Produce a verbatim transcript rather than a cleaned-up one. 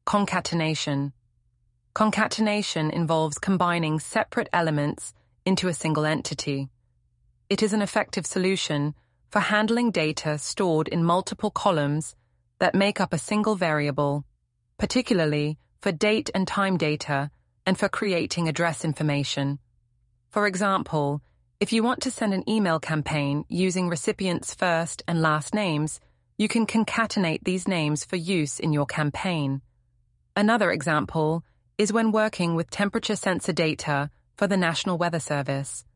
Concatenation. Concatenation involves combining separate elements into a single entity. It is an effective solution for handling data stored in multiple columns that make up a single variable, particularly for date and time data and for creating address information. For example, if you want to send an email campaign using recipients' first and last names, you can concatenate these names for use in your campaign. Another example is when working with temperature sensor data for the National Weather Service.